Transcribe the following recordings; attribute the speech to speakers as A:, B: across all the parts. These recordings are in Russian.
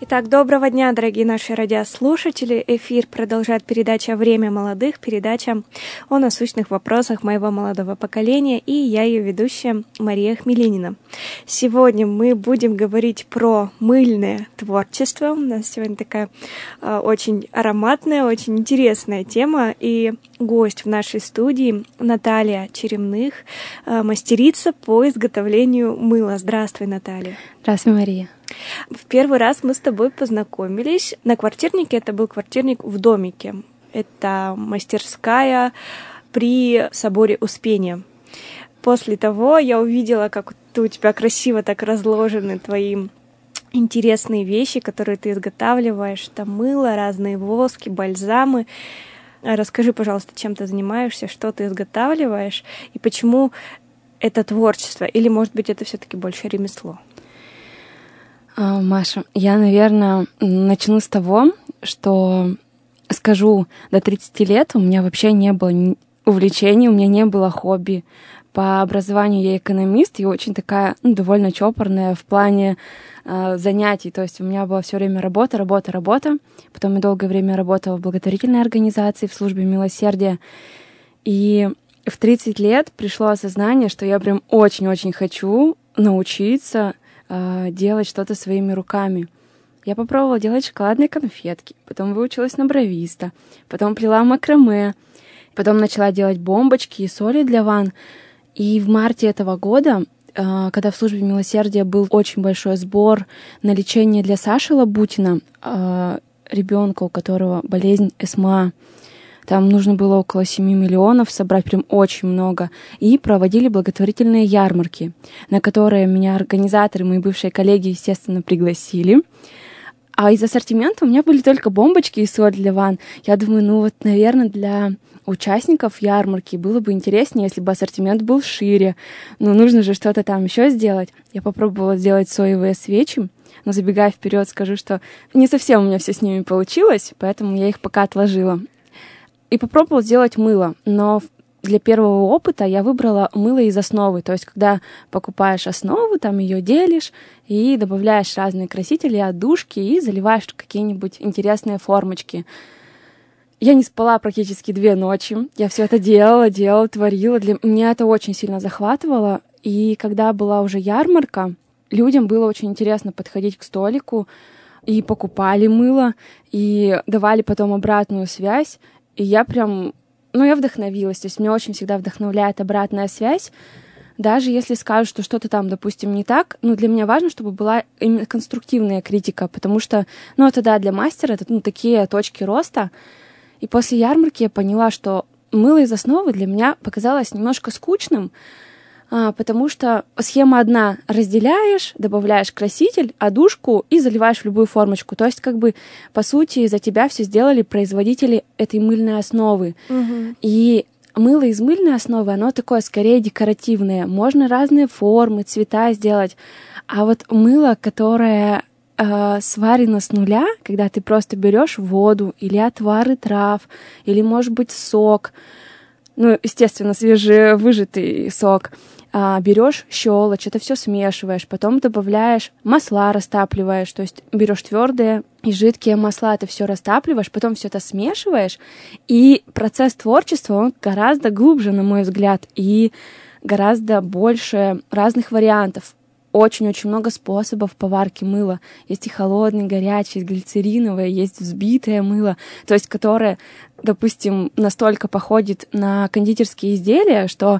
A: Итак, доброго дня, дорогие наши радиослушатели. Эфир продолжает передача «Время молодых», передача о насущных вопросах моего молодого поколения, и я ее ведущая Мария Хмеленина. Сегодня мы будем говорить про мыльное творчество. У нас сегодня такая очень ароматная, очень интересная тема, и гость в нашей студии Наталья Черемных, мастерица по изготовлению мыла. Здравствуй, Наталья.
B: Здравствуй, Мария.
A: В первый раз мы с тобой познакомились на квартирнике. Это был квартирник в домике. Это мастерская при соборе Успения. После того я увидела, как у тебя красиво так разложены твои интересные вещи, которые ты изготавливаешь. Там мыло, разные воски, бальзамы. Расскажи, пожалуйста, чем ты занимаешься, что ты изготавливаешь и почему это творчество? Или, может быть, это все-таки больше ремесло?
B: Маша, я, наверное, начну с того, что скажу, до 30 лет у меня вообще не было увлечений, у меня не было хобби. По образованию я экономист и очень такая, довольно чопорная в плане занятий. То есть у меня была все время работа. Потом я долгое время работала в благотворительной организации, в службе милосердия. И в 30 лет пришло осознание, что я прям очень-очень хочу научиться делать что-то своими руками. Я попробовала делать шоколадные конфетки, потом выучилась на бровиста, потом плела макраме, потом начала делать бомбочки и соли для ванн. И в марте этого года, когда в службе милосердия был очень большой сбор на лечение для Саши Лабутина, ребенка, у которого болезнь СМА, там нужно было около 7 миллионов собрать, прям очень много. И проводили благотворительные ярмарки, на которые меня организаторы, мои бывшие коллеги, естественно, пригласили. А из ассортимента у меня были только бомбочки и соль для ванн. Я думаю, наверное, для участников ярмарки было бы интереснее, если бы ассортимент был шире. Но нужно же что-то там еще сделать. Я попробовала сделать соевые свечи, но забегая вперед, скажу, что не совсем у меня все с ними получилось, поэтому я их пока отложила. И попробовала сделать мыло, но для первого опыта я выбрала мыло из основы. То есть, когда покупаешь основу, там ее делишь и добавляешь разные красители, отдушки и заливаешь какие-нибудь интересные формочки. Я не спала практически 2 ночи. Я все это делала, творила. Для меня это очень сильно захватывало. И когда была уже ярмарка, людям было очень интересно подходить к столику, и покупали мыло, и давали потом обратную связь. И я прям, я вдохновилась. То есть меня очень всегда вдохновляет обратная связь. Даже если скажут, что что-то там, допустим, не так, для меня важно, чтобы была именно конструктивная критика, потому что, это да, для мастера это, такие точки роста. И после ярмарки я поняла, что мыло из основы для меня показалось немножко скучным, потому что схема одна: разделяешь, добавляешь краситель, одушку и заливаешь в любую формочку. То есть, по сути, за тебя все сделали производители этой мыльной основы.
A: Угу.
B: И мыло из мыльной основы, оно такое скорее декоративное. Можно разные формы, цвета сделать. А вот мыло, которое сварено с нуля, когда ты просто берешь воду или отвары трав, или, может быть, сок, естественно, свежевыжатый сок, берешь щелочь, это все смешиваешь, потом добавляешь масла, растапливаешь, то есть берешь твердые и жидкие масла, это все растапливаешь, потом все это смешиваешь, и процесс творчества, он гораздо глубже, на мой взгляд, и гораздо больше разных вариантов. Очень-очень много способов поварки мыла. Есть и холодное, горячее, есть глицериновое, есть взбитое мыло, то есть которое, допустим, настолько походит на кондитерские изделия, что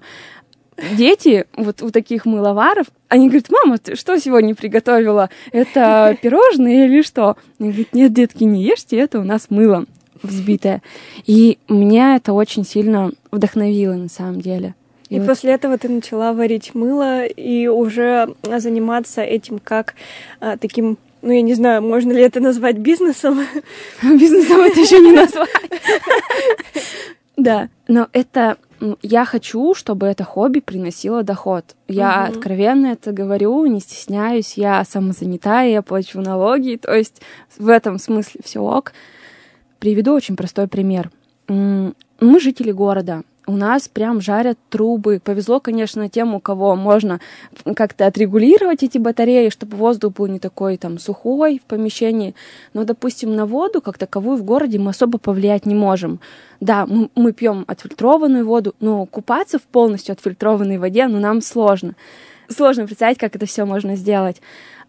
B: дети вот у таких мыловаров, они говорят: мама, ты что сегодня приготовила? Это пирожные или что? Они говорят: нет, детки, не ешьте, это у нас мыло взбитое. И меня это очень сильно вдохновило на самом деле.
A: И после этого ты начала варить мыло и уже заниматься этим как таким, я не знаю, можно ли это назвать бизнесом?
B: Бизнесом это еще не назвать. Да, но это... Я хочу, чтобы это хобби приносило доход. Я откровенно это говорю, не стесняюсь, я самозанятая, я плачу налоги, то есть в этом смысле все ок. Приведу очень простой пример. Мы жители города. у нас прям жарят трубы. Повезло, конечно, тем, у кого можно как-то отрегулировать эти батареи, чтобы воздух был не такой там сухой в помещении. Но, допустим, на воду как таковую в городе мы особо повлиять не можем. Да, мы пьем отфильтрованную воду, но купаться в полностью отфильтрованной воде, нам сложно. Сложно представить, как это все можно сделать.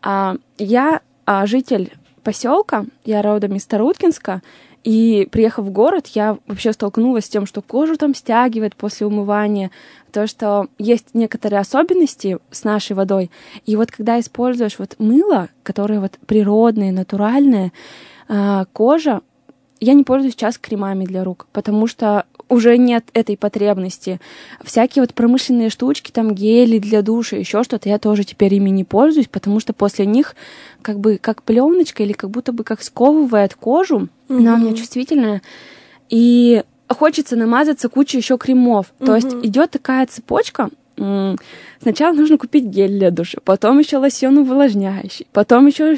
B: Я житель поселка, я родом из Таруткинска, и приехав в город, я вообще столкнулась с тем, что кожу там стягивает после умывания, то, что есть некоторые особенности с нашей водой. И вот когда используешь мыло, которое природное, натуральное, кожа, я не пользуюсь сейчас кремами для рук, потому что уже нет этой потребности. Всякие промышленные штучки, там гели для душа, еще что-то, я тоже теперь ими не пользуюсь, потому что после них как пленочка или как будто бы как сковывает кожу, она у меня чувствительная, и хочется намазаться кучей еще кремов. То есть идет такая цепочка. Сначала нужно купить гель для душа, потом еще лосьон увлажняющий, потом еще.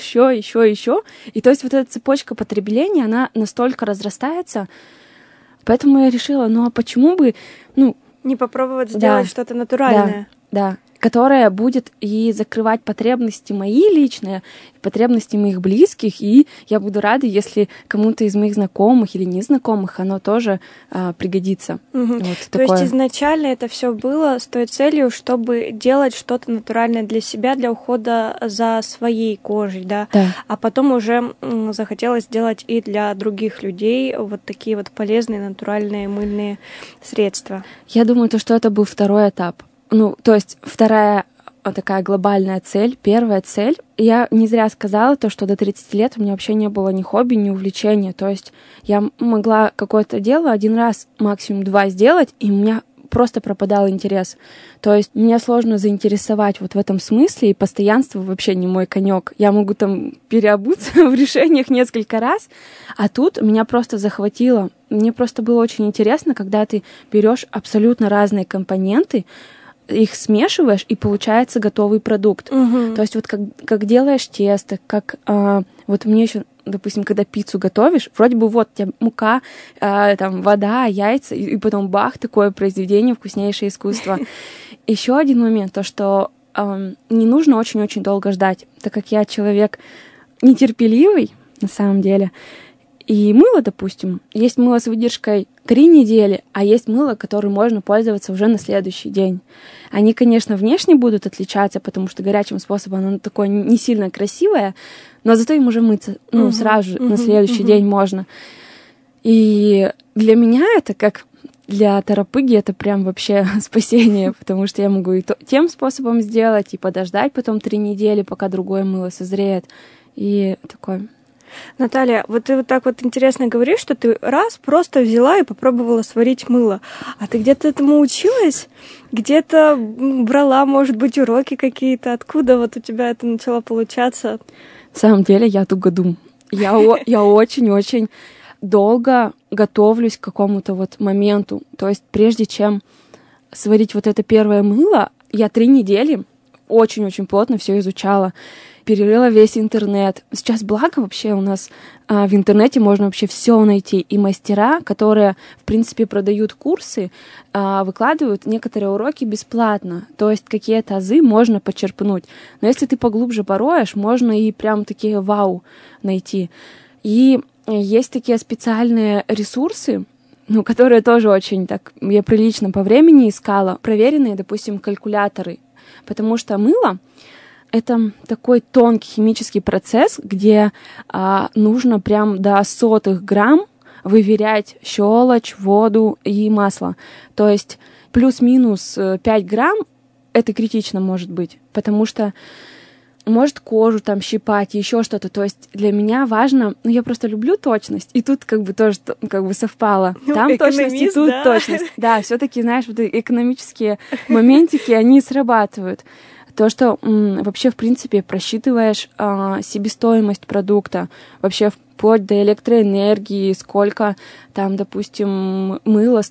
B: И то есть эта цепочка потребления, она настолько разрастается. Поэтому я решила, а почему бы,
A: не попробовать сделать что-то натуральное?
B: Да, которое будет и закрывать потребности мои личные, потребности моих близких, и я буду рада, если кому-то из моих знакомых или незнакомых оно тоже пригодится.
A: То есть изначально это все было с той целью, чтобы делать что-то натуральное для себя, для ухода за своей кожей, да? А потом уже захотелось сделать и для других людей такие полезные натуральные мыльные средства.
B: Я думаю, что это был второй этап. То есть вторая такая глобальная цель, первая цель. Я не зря сказала что до 30 лет у меня вообще не было ни хобби, ни увлечения. То есть я могла какое-то дело один раз, максимум 2 сделать, и у меня просто пропадал интерес. То есть меня сложно заинтересовать в этом смысле, и постоянство вообще не мой конек. Я могу там переобуться в решениях несколько раз, а тут меня просто захватило. Мне просто было очень интересно, когда ты берешь абсолютно разные компоненты, их смешиваешь, и получается готовый продукт. То есть как делаешь тесто, как мне еще, допустим, когда пиццу готовишь, вроде бы у тебя мука, там вода, яйца, и потом бах, такое произведение, вкуснейшее искусство. Еще один момент, то, что не нужно очень-очень долго ждать, так как я человек нетерпеливый, на самом деле. И мыло, допустим, есть мыло с выдержкой 3 недели, а есть мыло, которым можно пользоваться уже на следующий день. Они, конечно, внешне будут отличаться, потому что горячим способом оно такое не сильно красивое, но зато им уже мыться сразу же на следующий день можно. И для меня это как для торопыги это прям вообще спасение, потому что я могу и тем способом сделать, и подождать потом 3 недели, пока другое мыло созреет. И такое...
A: Наталья, ты так интересно говоришь, что ты просто взяла и попробовала сварить мыло. А ты где-то этому училась? Где-то брала, может быть, уроки какие-то? Откуда у тебя это начало получаться?
B: На самом деле я тугодум. Я очень-очень долго готовлюсь к какому-то моменту. То есть прежде чем сварить это первое мыло, я 3 недели очень-очень плотно все изучала. Перерыла весь интернет. Сейчас, благо, вообще у нас в интернете можно вообще все найти. И мастера, которые, в принципе, продают курсы, выкладывают некоторые уроки бесплатно. То есть какие-то азы можно почерпнуть. Но если ты поглубже пороешь, можно и прям такие вау найти. И есть такие специальные ресурсы, которые тоже очень так, я прилично по времени искала, проверенные, допустим, калькуляторы. Потому что мыло — это такой тонкий химический процесс, где нужно прям до сотых грамм выверять щелочь, воду и масло. То есть плюс-минус 5 грамм — это критично может быть, потому что может кожу там щипать, еще что-то. То есть для меня важно, я просто люблю точность, и тут тоже совпало. Там точность, и тут точность. Да, все-таки, знаешь, экономические моментики, они срабатывают. То, что вообще, в принципе, просчитываешь себестоимость продукта, вообще вплоть до электроэнергии, сколько там, допустим,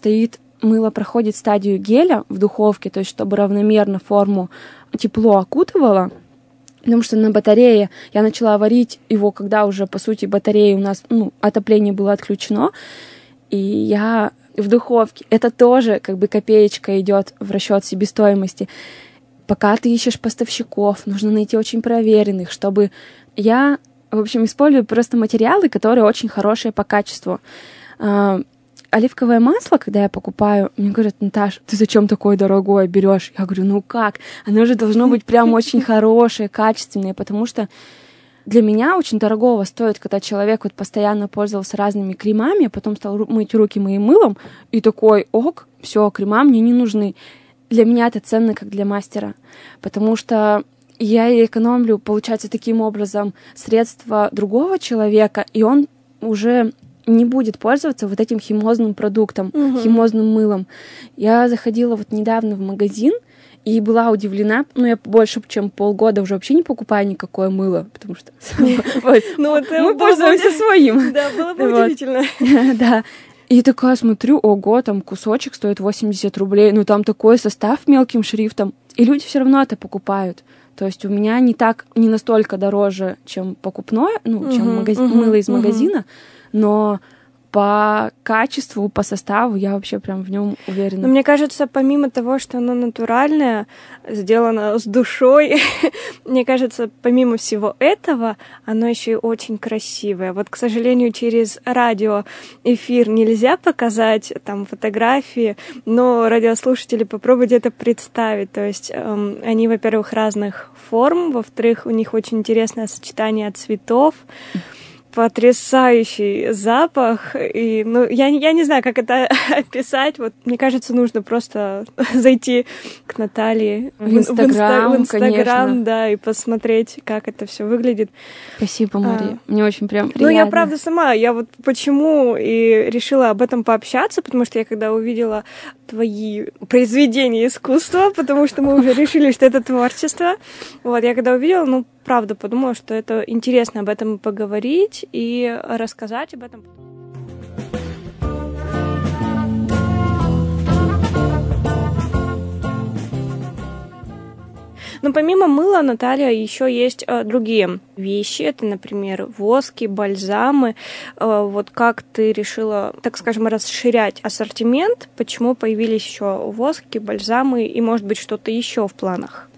B: мыло проходит стадию геля в духовке, то есть чтобы равномерно форму тепло окутывало. Потому что на батарее я начала варить его, когда уже, по сути, батареи у нас, отопление было отключено, и я в духовке. Это тоже как бы копеечка идет в расчет себестоимости. Пока ты ищешь поставщиков, нужно найти очень проверенных, чтобы я, в общем, использую просто материалы, которые очень хорошие по качеству. Оливковое масло, когда я покупаю, мне говорят: Наташ, ты зачем такое дорогое берешь? Я говорю: ну как? Оно же должно быть прям очень хорошее, качественное, потому что для меня очень дорогого стоит, когда человек вот постоянно пользовался разными кремами, а потом стал мыть руки моим мылом, и такой: ок, все, крема мне не нужны. Для меня это ценно, как для мастера, потому что я экономлю, получается, таким образом средства другого человека, и он уже не будет пользоваться вот этим химозным продуктом, химозным мылом. Я заходила вот недавно в магазин и была удивлена. Ну, я больше, чем полгода уже вообще не покупаю никакое мыло, потому что мы пользуемся своим.
A: Да, было бы удивительно.
B: Да. И такая смотрю: ого, там кусочек стоит 80 рублей, ну там такой состав мелким шрифтом. И люди все равно это покупают. То есть у меня не настолько дороже, чем покупное, чем мыло из магазина, но по качеству, по составу я вообще прям в нем уверена.
A: Но мне кажется, помимо того, что оно натуральное, сделано с душой, мне кажется, помимо всего этого, оно еще и очень красивое. Вот, к сожалению, через радиоэфир нельзя показать там фотографии, но радиослушатели попробуйте это представить. То есть они, во-первых, разных форм, во-вторых, у них очень интересное сочетание цветов, потрясающий запах. И, я не знаю, как это описать. Вот, мне кажется, нужно просто зайти к Наталье
B: в Инстаграм,
A: да, и посмотреть, как это все выглядит.
B: Спасибо, Мария. Мне очень прям приятно.
A: Я правда сама, я вот почему и решила об этом пообщаться, потому что я когда увидела твои произведения искусства, потому что мы уже решили, что это творчество. Вот, я когда увидела, правда подумала, что это интересно об этом поговорить и рассказать об этом. Но помимо мыла, Наталья, еще есть другие вещи. Это, например, воски, бальзамы. Вот как ты решила, так скажем, расширять ассортимент? Почему появились еще воски, бальзамы и, может быть, что-то еще в планах?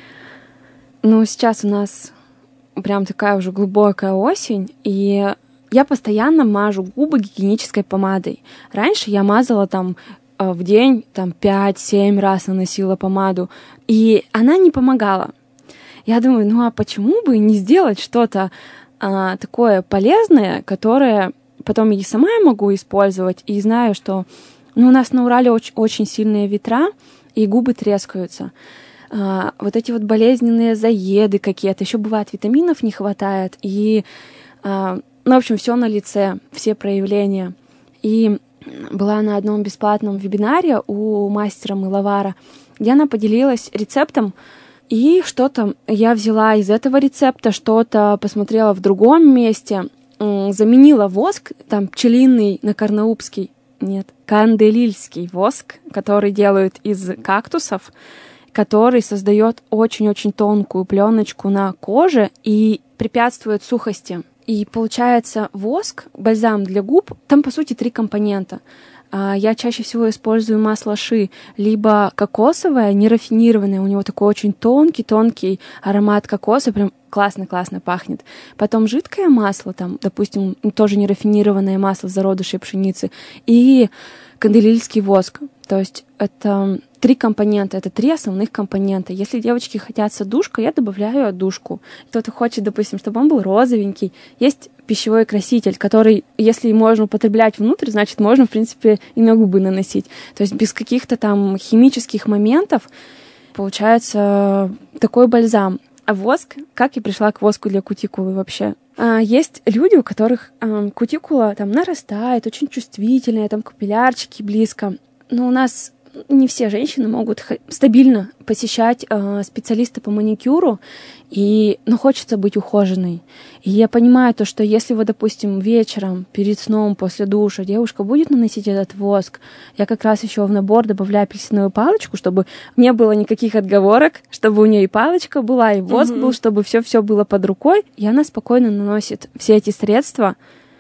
B: Сейчас у нас прям такая уже глубокая осень, и я постоянно мажу губы гигиенической помадой. Раньше я мазала в день 5-7 раз наносила помаду, и она не помогала. Я думаю, а почему бы не сделать что-то такое полезное, которое потом и сама я могу использовать, и знаю, что у нас на Урале очень сильные ветра, и губы трескаются. Вот эти вот болезненные заеды какие-то, еще бывает, витаминов не хватает, и, в общем, все на лице, все проявления. И была на одном бесплатном вебинаре у мастера-мыловара, где она поделилась рецептом, и что-то я взяла из этого рецепта, что-то посмотрела в другом месте, заменила воск, пчелиный на канделильский воск, который делают из кактусов, который создает очень-очень тонкую пленочку на коже и препятствует сухости. И получается воск, бальзам для губ, там, по сути, 3 компонента. Я чаще всего использую масло ши, либо кокосовое, нерафинированное, у него такой очень тонкий аромат кокоса, прям классно пахнет. Потом жидкое масло, допустим, тоже нерафинированное масло зародышей пшеницы, и канделильский воск. То есть это 3 компонента, это 3 основных компонента. Если девочки хотят с отдушкой, я добавляю отдушку. Кто-то хочет, допустим, чтобы он был розовенький. Есть пищевой краситель, который, если можно употреблять внутрь, значит, можно, в принципе, и на губы наносить. То есть без каких-то химических моментов получается такой бальзам. А воск, как я пришла к воску для кутикулы вообще? Есть люди, у которых кутикула нарастает, очень чувствительная, капиллярчики близко. Но у нас не все женщины могут стабильно посещать специалиста по маникюру, но хочется быть ухоженной. И я понимаю то, что если вы, допустим, вечером, перед сном, после душа девушка будет наносить этот воск, я как раз еще в набор добавляю апельсиновую палочку, чтобы не было никаких отговорок, чтобы у нее и палочка была, и воск был, чтобы все было под рукой, и она спокойно наносит все эти средства.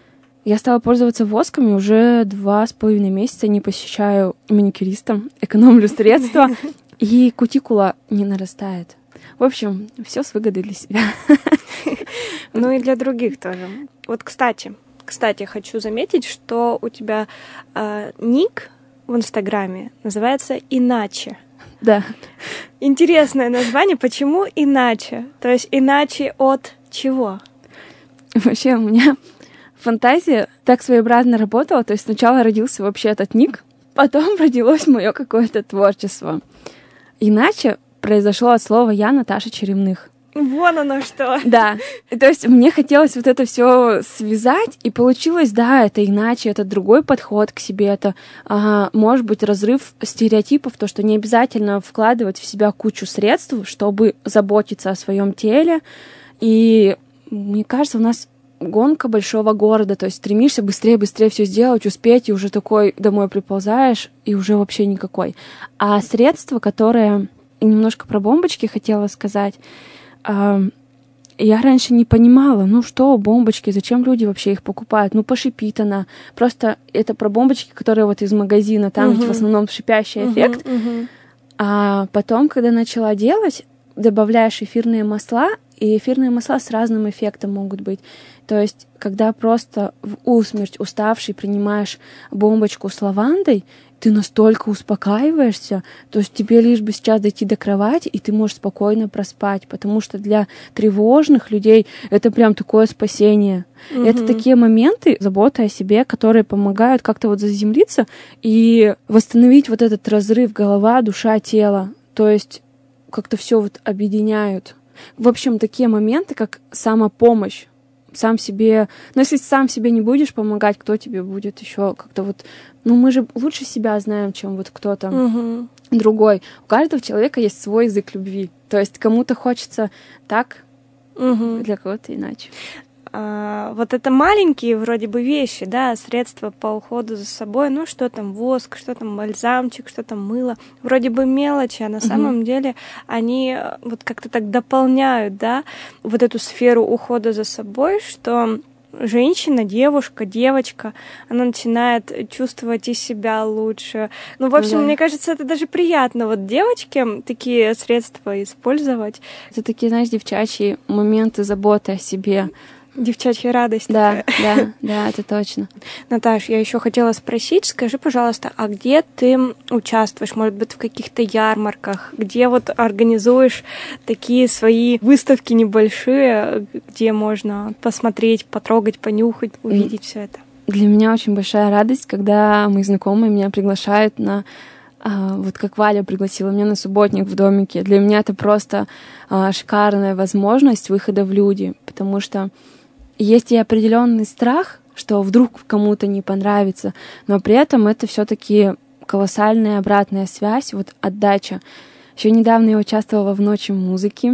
B: Я стала пользоваться воском, и уже 2,5 месяца не посещаю маникюриста, экономлю средства, и кутикула не нарастает. В общем, все с выгодой для себя.
A: Ну и для других тоже. Вот, кстати, хочу заметить, что у тебя ник в Инстаграме называется «Иначе».
B: Да.
A: Интересное название. Почему «Иначе»? То есть иначе от чего?
B: Вообще у меня фантазия так своеобразно работала. То есть сначала родился вообще этот ник, потом родилось мое какое-то творчество. Иначе произошло от слова «я» Наташа Черемных.
A: Вон оно что.
B: Да. То есть мне хотелось вот это все связать, и получилось, да, это иначе, это другой подход к себе, это, может быть, разрыв стереотипов, то, что не обязательно вкладывать в себя кучу средств, чтобы заботиться о своем теле. И мне кажется, у нас гонка большого города, то есть стремишься быстрее все сделать, успеть, и уже такой домой приползаешь, и уже вообще никакой. А средства, которые... И немножко про бомбочки хотела сказать. Я раньше не понимала, ну что бомбочки, зачем люди вообще их покупают? Ну, пошипит она. Просто это про бомбочки, которые вот из магазина, там ведь в основном шипящий эффект. А потом, когда начала делать, добавляешь эфирные масла, и эфирные масла с разным эффектом могут быть. То есть, когда просто в усмерть уставший принимаешь бомбочку с лавандой, ты настолько успокаиваешься, то есть тебе лишь бы сейчас дойти до кровати, и ты можешь спокойно проспать, потому что для тревожных людей это прям такое спасение. Это такие моменты заботы о себе, которые помогают как-то вот заземлиться и восстановить вот этот разрыв голова, душа, тело. То есть как-то все вот объединяют. В общем, такие моменты, как самопомощь, сам себе... Но если сам себе не будешь помогать, кто тебе будет еще как-то вот... Ну, мы же лучше себя знаем, чем вот кто-то другой. У каждого человека есть свой язык любви. То есть кому-то хочется так, для кого-то иначе.
A: Вот это маленькие вроде бы вещи, да, средства по уходу за собой, ну что там воск, что там бальзамчик, что там мыло, вроде бы мелочи, а на самом деле они вот как-то так дополняют, да, вот эту сферу ухода за собой, что женщина, девушка, девочка, она начинает чувствовать и себя лучше. Ну, в общем, мне кажется, это даже приятно вот девочке такие средства использовать.
B: Это такие, знаешь, девчачьи моменты заботы о себе.
A: Девчачья радость.
B: Да, это точно.
A: Наташ, я еще хотела спросить, скажи, пожалуйста, а где ты участвуешь? Может быть, в каких-то ярмарках? Где вот организуешь такие свои выставки небольшие, где можно посмотреть, потрогать, понюхать, увидеть все это?
B: Для меня очень большая радость, когда мои знакомые меня приглашают на... Вот как Валя пригласила меня на субботник в домике. Для меня это просто шикарная возможность выхода в люди, потому что есть и определенный страх, что вдруг кому-то не понравится, но при этом это все-таки колоссальная обратная связь, вот отдача. Еще недавно я участвовала в Ночи музыки.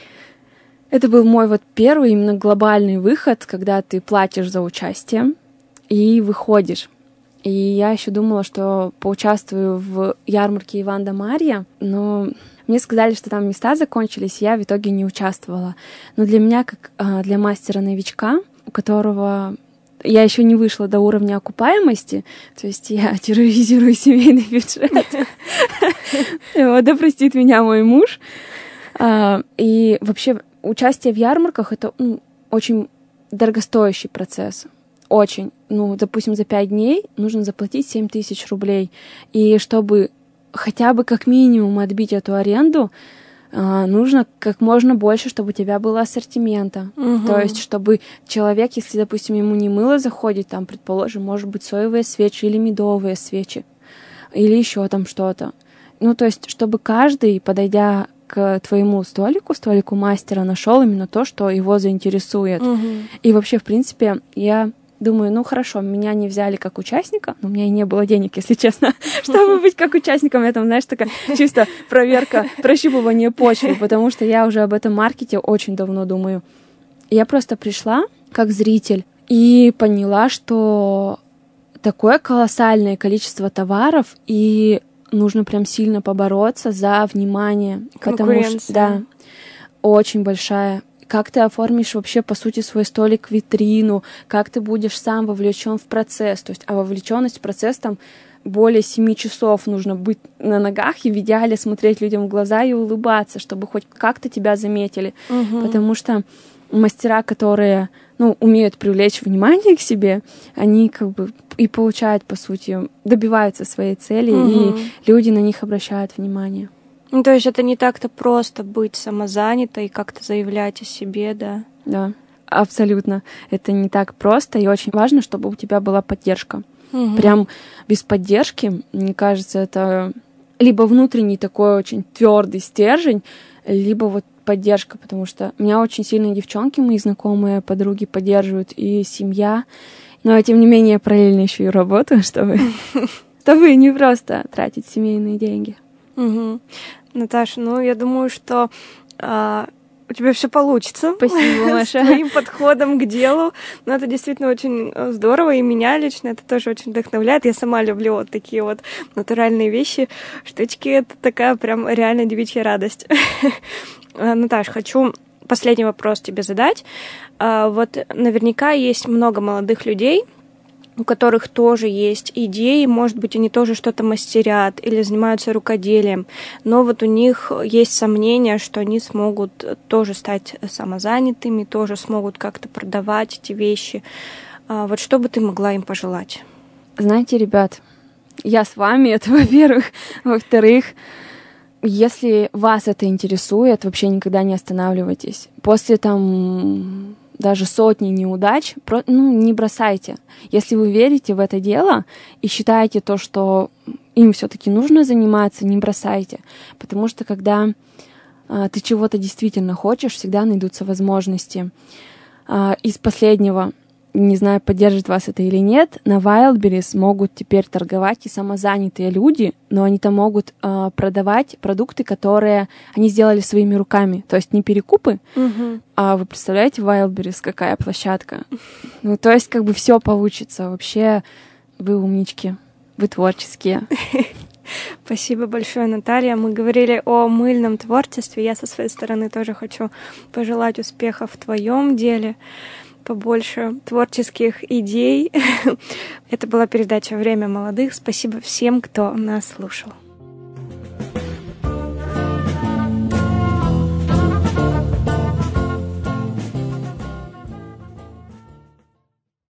B: Это был мой вот первый именно глобальный выход, когда ты платишь за участие и выходишь. И я еще думала, что поучаствую в ярмарке Иван да Марья, но мне сказали, что там места закончились, и я в итоге не участвовала. Но для меня, как для мастера-новичка, у которого я еще не вышла до уровня окупаемости, то есть я терроризирую семейный бюджет, да простит меня мой муж. И вообще участие в ярмарках — это очень дорогостоящий процесс. Очень. Допустим, за 5 дней нужно заплатить 7 тысяч рублей. И чтобы хотя бы как минимум отбить эту аренду, нужно как можно больше, чтобы у тебя было ассортимента. То есть, чтобы человек, если, допустим, ему не мыло заходит, там, предположим, может быть, соевые свечи или медовые свечи, или еще там что-то. То есть, чтобы каждый, подойдя к твоему столику мастера, нашел именно то, что его заинтересует. И вообще, в принципе, я думаю, хорошо, меня не взяли как участника, но у меня и не было денег, если честно, чтобы быть как участником. Это, знаешь, такая чисто проверка, прощупывание почвы, потому что я уже об этом маркете очень давно думаю. Я просто пришла как зритель и поняла, что такое колоссальное количество товаров, и нужно прям сильно побороться за внимание.
A: Конкуренция.
B: Потому что, да, очень большая. как ты оформишь вообще, по сути, свой столик, витрину, как ты будешь сам вовлечен в процесс. То есть, а вовлеченность в процесс там более 7 часов нужно быть на ногах и в идеале смотреть людям в глаза и улыбаться, чтобы хоть как-то тебя заметили. Потому что мастера, которые, умеют привлечь внимание к себе, они как бы и получают, по сути, добиваются своей цели, и люди на них обращают внимание.
A: То есть это не так-то просто быть самозанятой и как-то заявлять о себе, да?
B: Да, абсолютно. Это не так просто, и очень важно, чтобы у тебя была поддержка. Прям без поддержки, мне кажется, это либо внутренний такой очень твердый стержень, либо вот поддержка, потому что меня очень сильно девчонки, мои знакомые, подруги поддерживают, и семья. Но, тем не менее, параллельно еще и работаю, чтобы не просто тратить семейные деньги.
A: Наташа, я думаю, что у тебя все получится.
B: Спасибо, Маша.
A: С твоим подходом к делу. Но это действительно очень здорово, и меня лично это тоже очень вдохновляет. Я сама люблю вот такие вот натуральные вещи, штучки. Это такая прям реально девичья радость. Наташ, хочу последний вопрос тебе задать. Вот наверняка есть много молодых людей, у которых тоже есть идеи, может быть, они тоже что-то мастерят или занимаются рукоделием, но вот у них есть сомнения, что они смогут тоже стать самозанятыми, тоже смогут как-то продавать эти вещи. Вот что бы ты могла им пожелать?
B: Знаете, ребят, я с вами, это во-первых. Во-вторых, если вас это интересует, вообще никогда не останавливайтесь. После даже сотни неудач, не бросайте. Если вы верите в это дело и считаете то, что им все-таки нужно заниматься, не бросайте. Потому что когда ты чего-то действительно хочешь, всегда найдутся возможности. Из последнего, не знаю, поддержит вас это или нет, на Wildberries могут теперь торговать и самозанятые люди, но они там могут продавать продукты, которые они сделали своими руками. То есть не перекупы, а вы представляете, Wildberries какая площадка? То есть как бы все получится. Вообще вы умнички, вы творческие.
A: Спасибо большое, Наталья. Мы говорили о мыльном творчестве. Я со своей стороны тоже хочу пожелать успехов в твоем деле, побольше творческих идей. Это была передача «Время молодых». Спасибо всем, кто нас слушал.